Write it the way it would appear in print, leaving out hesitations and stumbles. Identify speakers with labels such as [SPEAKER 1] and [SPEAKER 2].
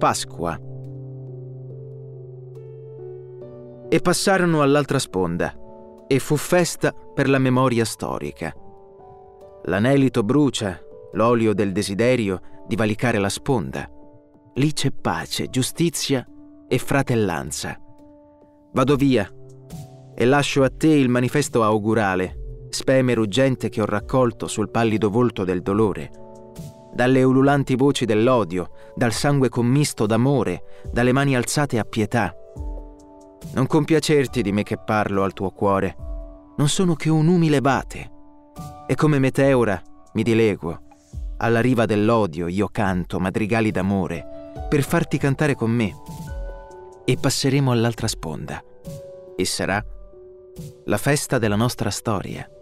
[SPEAKER 1] Pasqua. E passarono all'altra sponda, e fu festa per la memoria storica. L'anelito brucia, l'olio del desiderio di valicare la sponda. Lì c'è pace, giustizia e fratellanza. Vado via e lascio a te il manifesto augurale, speme ruggente che ho raccolto sul pallido volto del dolore, dalle ululanti voci dell'odio, dal sangue commisto d'amore, dalle mani alzate a pietà. Non compiacerti di me che parlo al tuo cuore, non sono che un umile bate, e come meteora mi dileguo, alla riva dell'odio io canto madrigali d'amore per farti cantare con me, e passeremo all'altra sponda, e sarà la festa della nostra storia.